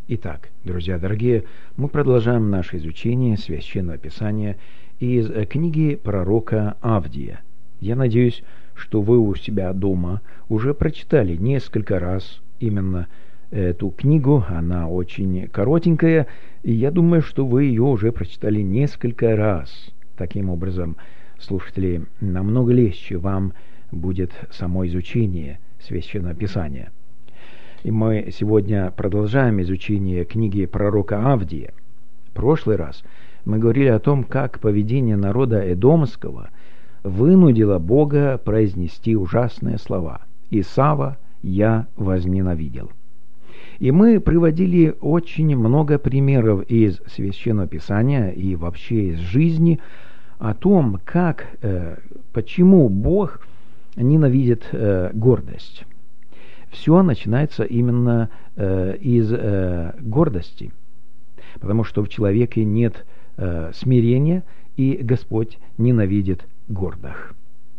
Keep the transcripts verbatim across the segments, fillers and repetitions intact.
Итак, друзья дорогие, мы продолжаем наше изучение Священного Писания из книги пророка Авдия. Я надеюсь, что вы у себя дома уже прочитали несколько раз именно эту книгу. Она очень коротенькая, и я думаю, что вы ее уже прочитали несколько раз. Таким образом, слушатели, намного легче вам будет само изучение Священного Писания. И мы сегодня продолжаем изучение книги пророка Авдия. В прошлый раз мы говорили о том, как поведение народа Эдомского вынудило Бога произнести ужасные слова: «Исава я возненавидел». И мы приводили очень много примеров из Священного Писания и вообще из жизни о том, как, э, почему Бог ненавидит э, гордость. Все начинается именно э, из э, гордости, потому что в человеке нет э, смирения, и Господь ненавидит гордых.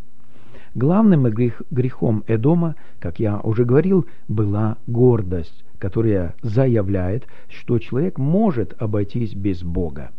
Главным грех, грехом Эдома, как я уже говорил, была гордость, которая заявляет, что человек может обойтись без Бога.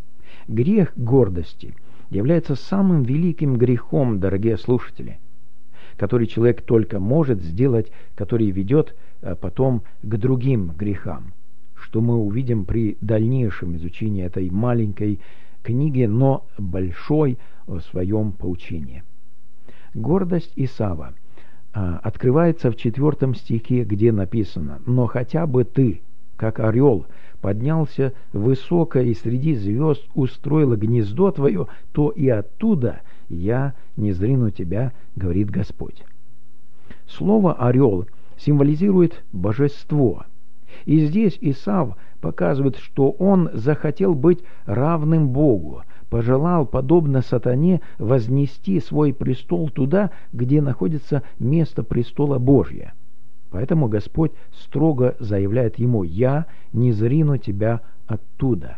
Грех гордости является самым великим грехом, дорогие слушатели, который человек только может сделать, который ведет а, потом к другим грехам, что мы увидим при дальнейшем изучении этой маленькой книги, но большой в своем поучении. Гордость Исава а, открывается в четвертом стихе, где написано: «Но хотя бы ты, как орел, поднялся высоко и среди звезд устроил гнездо твое, то и оттуда я не зрину тебя, говорит Господь». Слово «орел» символизирует божество. И здесь Исав показывает, что он захотел быть равным Богу, пожелал, подобно сатане, вознести свой престол туда, где находится место престола Божия. Поэтому Господь строго заявляет ему: «Я не зрину тебя оттуда».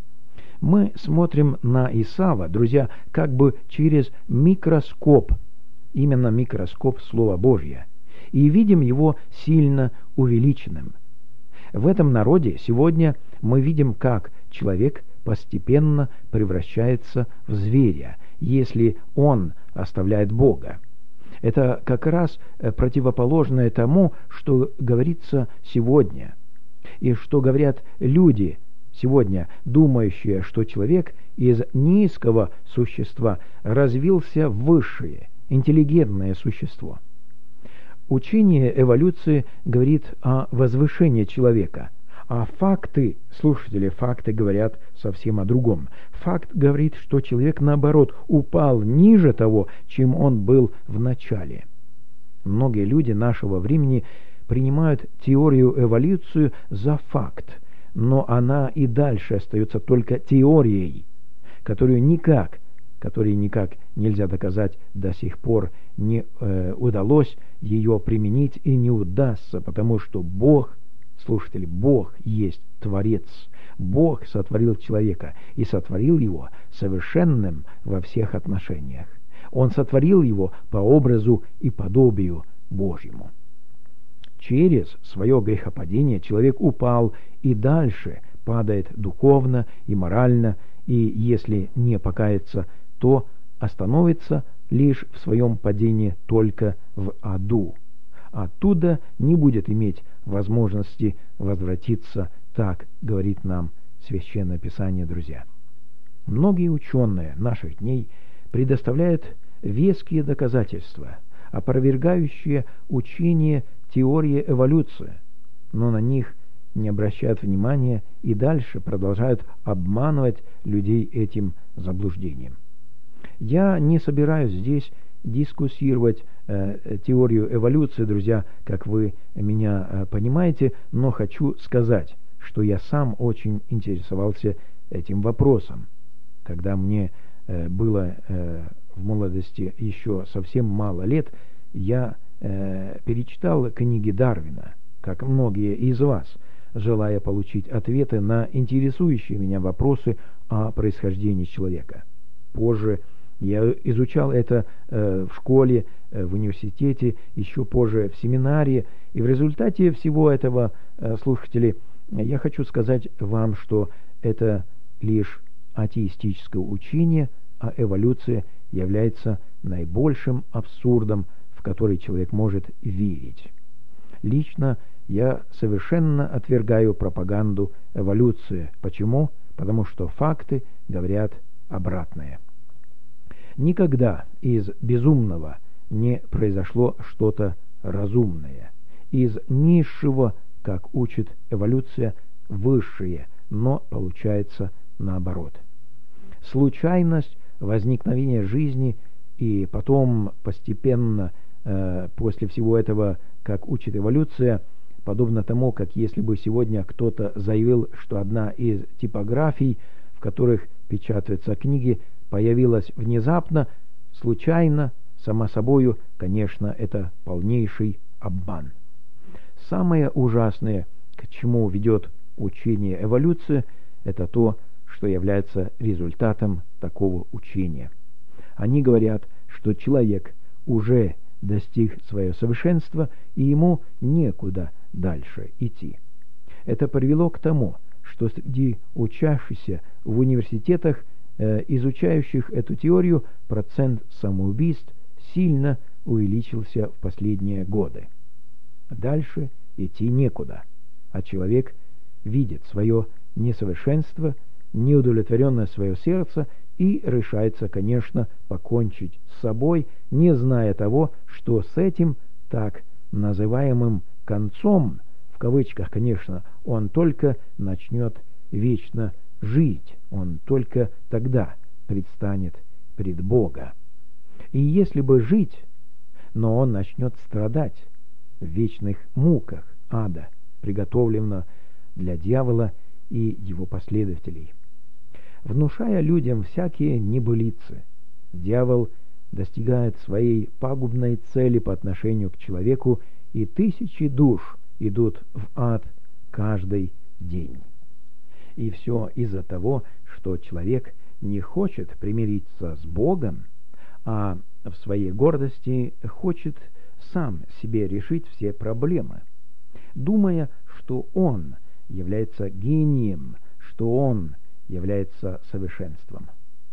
Мы смотрим на Исава, друзья, как бы через микроскоп, именно микроскоп Слова Божьего, и видим его сильно увеличенным. В этом народе сегодня мы видим, как человек постепенно превращается в зверя, если он оставляет Бога. Это как раз противоположное тому, что говорится сегодня, и что говорят люди сегодня, думающие, что человек из низкого существа развился в высшее, интеллигентное существо. Учение эволюции говорит о возвышении человека, а факты, слушатели, факты говорят совсем о другом. Факт говорит, что человек, наоборот, упал ниже того, чем он был в начале. Многие люди нашего времени принимают теорию эволюции за факт, но она и дальше остается только теорией, которую никак, которой никак нельзя доказать до сих пор, не э, удалось ее применить и не удастся, потому что Бог, слушатели, Бог есть Творец. Бог сотворил человека и сотворил его совершенным во всех отношениях. Он сотворил его по образу и подобию Божьему. Через свое грехопадение человек упал и дальше падает духовно и морально, и если не покаяться, то остановится лишь в своем падении только в аду. Оттуда не будет иметь возможности возвратиться, так говорит нам Священное Писание, друзья. Многие ученые наших дней предоставляют веские доказательства, опровергающие учение теории эволюции, но на них не обращают внимания и дальше продолжают обманывать людей этим заблуждением. Я не собираюсь здесь дискуссировать э, теорию эволюции, друзья, как вы меня э, понимаете, но хочу сказать, что я сам очень интересовался этим вопросом. Когда мне э, было э, в молодости еще совсем мало лет, я э, перечитал книги Дарвина, как многие из вас, желая получить ответы на интересующие меня вопросы о происхождении человека. Позже я изучал это э, в школе, э, в университете, еще позже в семинарии, и в результате всего этого, э, слушатели, Я хочу сказать вам, что это лишь атеистическое учение, а эволюция является наибольшим абсурдом, в который человек может верить. Лично я совершенно отвергаю пропаганду эволюции. Почему? Потому что факты говорят обратное. Никогда из безумного не произошло что-то разумное. Из низшего, как учит эволюция, высшее, но получается наоборот. Случайность возникновения жизни и потом постепенно, э, после всего этого, как учит эволюция, подобно тому, как если бы сегодня кто-то заявил, что одна из типографий, в которых печатаются книги, появилась внезапно, случайно, само собою, конечно, это полнейший обман. Самое ужасное, к чему ведет учение эволюции, это то, что является результатом такого учения. Они говорят, что человек уже достиг своего совершенства, и ему некуда дальше идти. Это привело к тому, что среди учащихся в университетах, э, изучающих эту теорию, процент самоубийств сильно увеличился в последние годы. Дальше идти некуда, а человек видит свое несовершенство, неудовлетворенное свое сердце и решается, конечно, покончить с собой, не зная того, что с этим так называемым концом, в кавычках, конечно, он только начнет вечно жить, он только тогда предстанет пред Бога. И если бы жить, но он начнет страдать в вечных муках ада, приготовленного для дьявола и его последователей. Внушая людям всякие небылицы, дьявол достигает своей пагубной цели по отношению к человеку, и тысячи душ идут в ад каждый день. И все из-за того, что человек не хочет примириться с Богом, а в своей гордости хочет сам себе решить все проблемы, думая, что он является гением, что он является совершенством.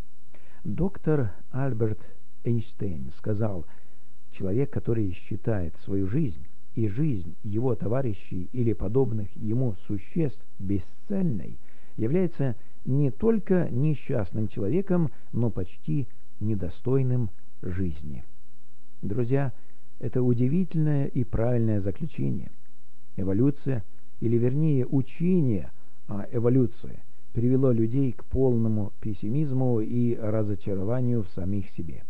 Доктор Альберт Эйнштейн сказал: человек, который считает свою жизнь и жизнь его товарищей или подобных ему существ бесцельной, является не только несчастным человеком, но почти недостойным жизни. Друзья, это удивительное и правильное заключение. Эволюция, или вернее учение о эволюции, привело людей к полному пессимизму и разочарованию в самих себе.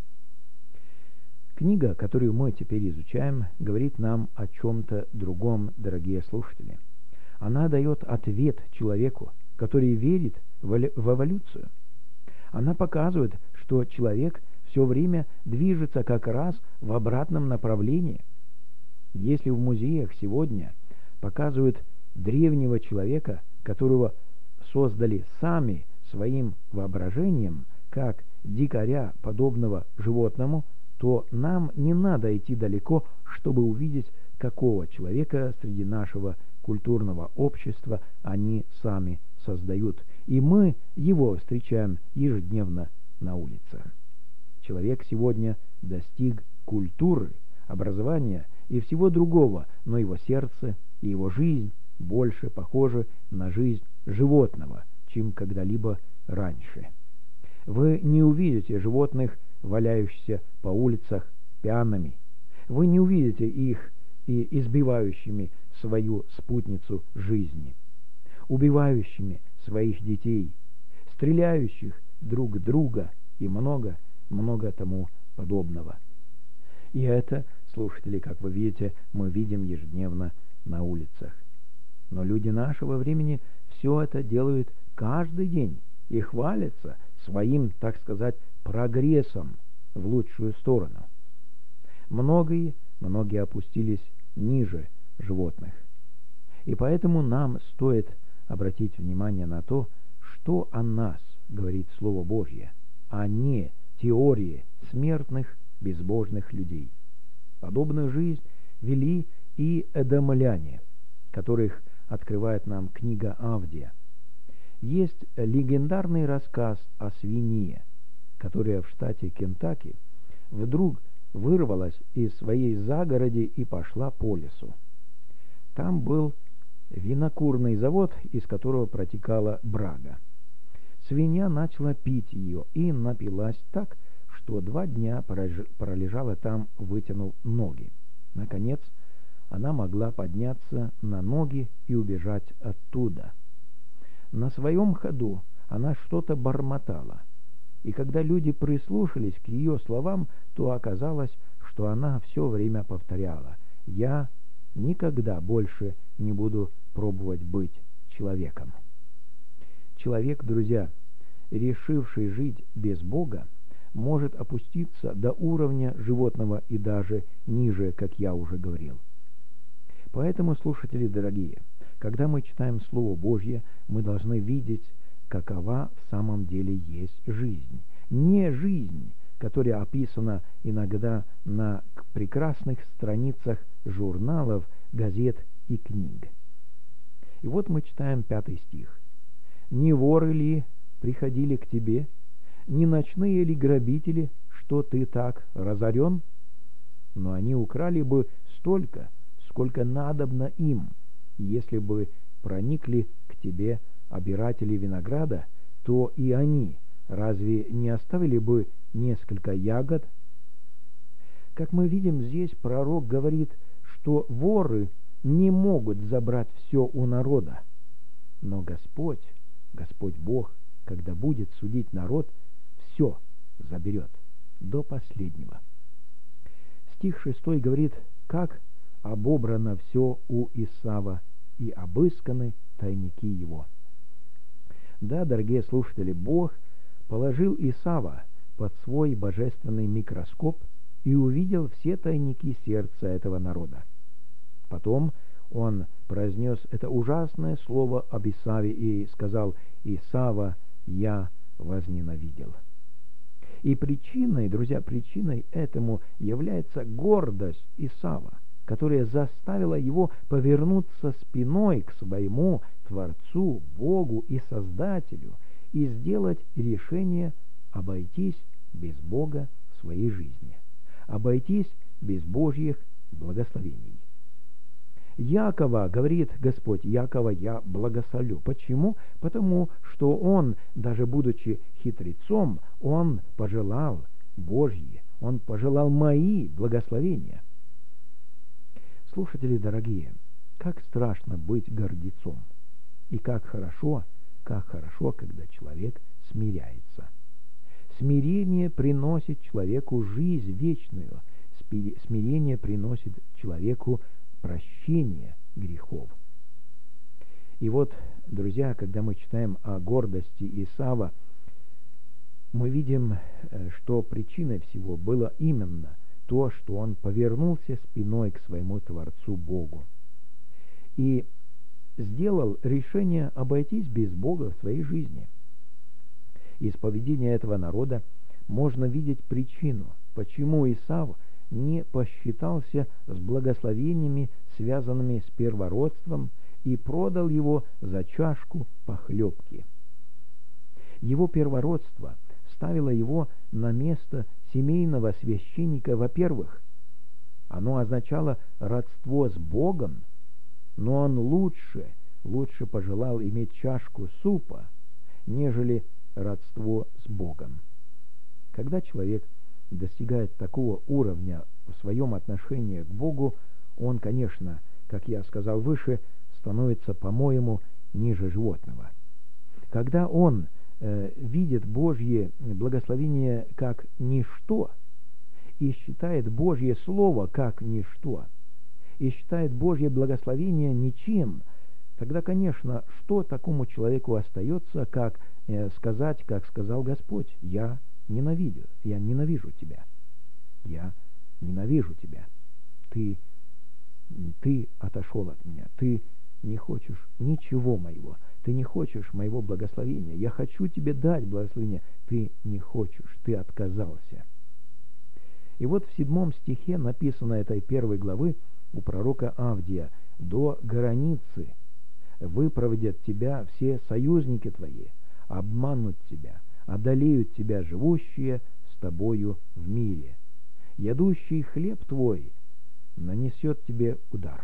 Книга, которую мы теперь изучаем, говорит нам о чем-то другом, дорогие слушатели. Она дает ответ человеку, который верит в эволюцию. Она показывает, что человек все время движется как раз в обратном направлении. Если в музеях сегодня показывают древнего человека, которого создали сами своим воображением, как дикаря, подобного животному, то нам не надо идти далеко, чтобы увидеть, какого человека среди нашего культурного общества они сами создают. И мы его встречаем ежедневно на улицах. Человек сегодня достиг культуры, образования и всего другого, но его сердце и его жизнь больше похожи на жизнь животного, чем когда-либо раньше. Вы не увидите животных, валяющихся по улицах пьяными. Вы не увидите их и избивающими свою спутницу жизни, убивающими своих детей, стреляющих друг друга и много-много тому подобного. И это, слушатели, как вы видите, мы видим ежедневно на улицах. Но люди нашего времени все это делают каждый день и хвалятся своим, так сказать, прогрессом в лучшую сторону. Многие, многие опустились ниже животных. И поэтому нам стоит обратить внимание на то, что о нас говорит Слово Божье, а не теории смертных безбожных людей. Подобную жизнь вели и эдомляне, которых открывает нам книга Авдия. Есть легендарный рассказ о свинье, которая в штате Кентаки вдруг вырвалась из своей загороди и пошла по лесу. Там был винокурный завод, из которого протекала брага. Свинья начала пить ее и напилась так, что два дня пролежала там, вытянув ноги. Наконец, она могла подняться на ноги и убежать оттуда. На своем ходу она что-то бормотала, и когда люди прислушались к ее словам, то оказалось, что она все время повторяла: «Я никогда больше не буду пробовать быть человеком». Человек, друзья, решивший жить без Бога, может опуститься до уровня животного и даже ниже, как я уже говорил. Поэтому, слушатели дорогие, когда мы читаем Слово Божье, мы должны видеть, какова в самом деле есть жизнь. Не жизнь, которая описана иногда на прекрасных страницах журналов, газет и книг. И вот мы читаем пятый стих. «Не воры ли приходили к тебе, не ночные ли грабители, что ты так разорен? Но они украли бы столько, сколько надобно им, и если бы проникли к тебе обиратели винограда, то и они разве не оставили бы несколько ягод?» Как мы видим, здесь пророк говорит, что воры не могут забрать все у народа. Но Господь, Господь Бог, когда будет судить народ, все заберет до последнего. Стих шестой говорит: «Как обобрано все у Исава, и обысканы тайники его». Да, дорогие слушатели, Бог положил Исава под свой божественный микроскоп и увидел все тайники сердца этого народа. Потом он произнес это ужасное слово об Исаве и сказал: «Исава я возненавидел». И причиной, друзья, причиной этому является гордость Исава, которая заставила его повернуться спиной к своему Творцу, Богу и Создателю и сделать решение обойтись без Бога в своей жизни, обойтись без Божьих благословений. Якова, говорит Господь, Якова я благословлю. Почему? Потому что он, даже будучи хитрецом, он пожелал Божьи, он пожелал мои благословения. Слушатели дорогие, как страшно быть гордецом, и как хорошо, как хорошо, когда человек смиряется. Смирение приносит человеку жизнь вечную, смирение приносит человеку прощение грехов. И вот, друзья, когда мы читаем о гордости Исава, мы видим, что причиной всего было именно то, что он повернулся спиной к своему Творцу Богу и сделал решение обойтись без Бога в своей жизни. Из поведения этого народа можно видеть причину, почему Исав не посчитался с благословениями, связанными с первородством, и продал его за чашку похлебки. Его первородство ставило его на место семейного священника. Во-первых, оно означало родство с Богом, но он лучше, лучше пожелал иметь чашку супа, нежели родство с Богом. Когда человек достигает такого уровня в своем отношении к Богу, он, конечно, как я сказал выше, становится, по-моему, ниже животного. Когда он э, видит Божье благословение как ничто и считает Божье Слово как ничто, и считает Божье благословение ничем, тогда, конечно, что такому человеку остается, как э, сказать, как сказал Господь: «Я ненавидю, я ненавижу тебя, я ненавижу тебя, ты, ты отошел от меня, ты не хочешь ничего моего, ты не хочешь моего благословения, я хочу тебе дать благословение, ты не хочешь, ты отказался». И вот в седьмом стихе написано этой первой главы у пророка Авдия: «До границы выпроводят тебя все союзники твои, обманут тебя, одолеют тебя живущие с тобою в мире. Ядущий хлеб твой нанесет тебе удар.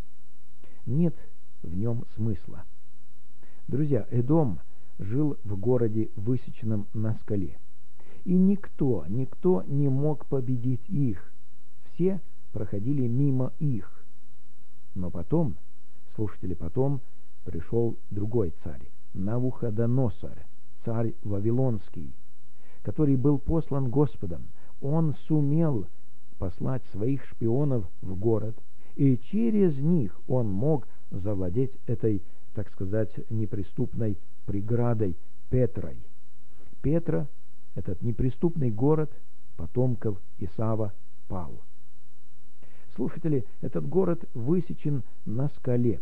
Нет в нем смысла. Друзья, Эдом жил в городе, высеченном на скале. И никто, никто не мог победить их. Все проходили мимо их. Но потом, слушатели, потом пришел другой царь, Навуходоносор, царь Вавилонский, который был послан Господом. Он сумел послать своих шпионов в город, и через них он мог завладеть этой, так сказать, неприступной преградой Петрой. Петра, этот неприступный город потомков Исава, пал. Слушатели, этот город высечен на скале.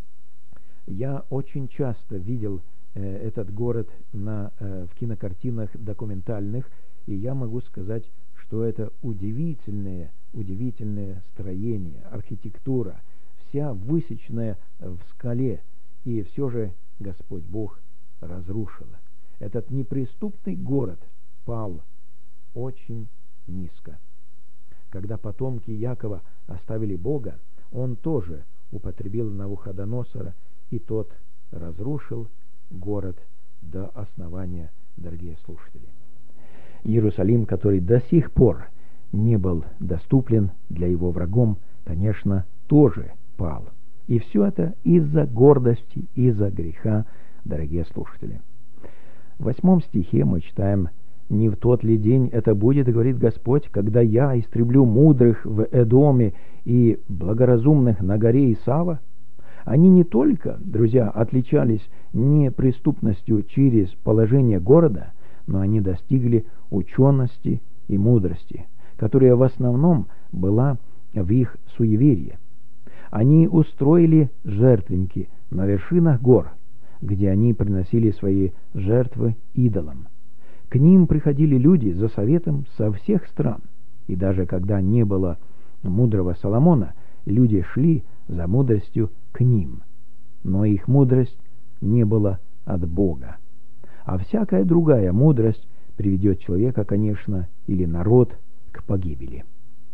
Я очень часто видел э, этот город на, э, в кинокартинах документальных, и я могу сказать, что это удивительное, удивительное строение, архитектура, вся высеченная в скале, и все же Господь Бог разрушил. Этот неприступный город пал очень низко. Когда потомки Якова оставили Бога, он тоже употребил Навуходоносора, и тот разрушил город до основания, дорогие слушатели. Иерусалим, который до сих пор не был доступен для его врагом, конечно, тоже пал. И все это из-за гордости, из-за греха, дорогие слушатели. В восьмом стихе мы читаем: «Не в тот ли день это будет, говорит Господь, когда я истреблю мудрых в Эдоме и благоразумных на горе Исава?» Они не только, друзья, отличались неприступностью через положение города, но они достигли учености и мудрости, которая в основном была в их суеверии. Они устроили жертвенники на вершинах гор, где они приносили свои жертвы идолам. К ним приходили люди за советом со всех стран, и даже когда не было мудрого Соломона, люди шли за мудростью к ним, но их мудрость не была от Бога. А всякая другая мудрость приведет человека, конечно, или народ к погибели.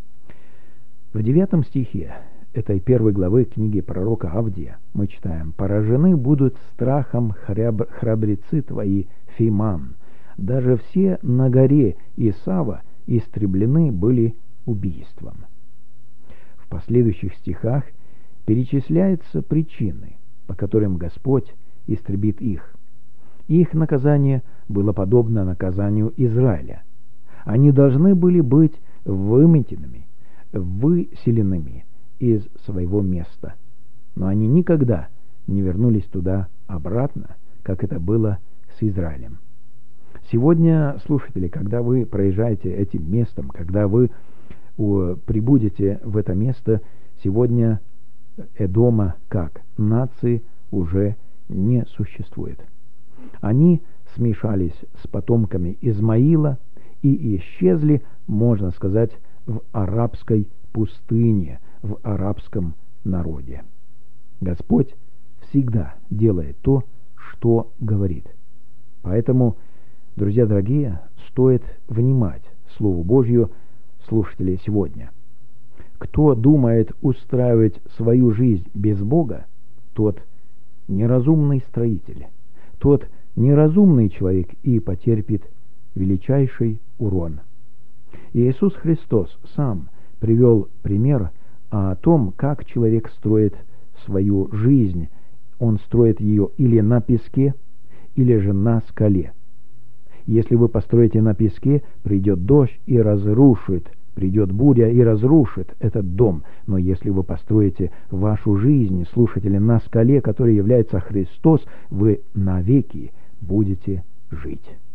В девятом стихе этой первой главы книги пророка Авдия мы читаем: «Поражены будут страхом храб... храбрецы твои, Фиман, даже все на горе Исава истреблены были убийством». В последующих стихах перечисляются причины, по которым Господь истребит их. Их наказание было подобно наказанию Израиля. Они должны были быть выметенными, выселенными из своего места, но они никогда не вернулись туда обратно, как это было с Израилем. Сегодня, слушатели, когда вы проезжаете этим местом, когда вы прибудете в это место, сегодня Эдома как нации уже не существует. Они смешались с потомками Измаила и исчезли, можно сказать, в арабской пустыне, в арабском народе. Господь всегда делает то, что говорит. Поэтому, друзья дорогие, стоит внимать Слову Божью, слушатели, сегодня. Кто думает устраивать свою жизнь без Бога, тот неразумный строитель, тот неразумный человек и потерпит величайший урон. И Иисус Христос сам привел пример о том, как человек строит свою жизнь. Он строит ее или на песке, или же на скале. Если вы построите на песке, придет дождь и разрушит, придет буря и разрушит этот дом. Но если вы построите вашу жизнь, слушатели, на скале, которая является Христос, вы навеки будете жить.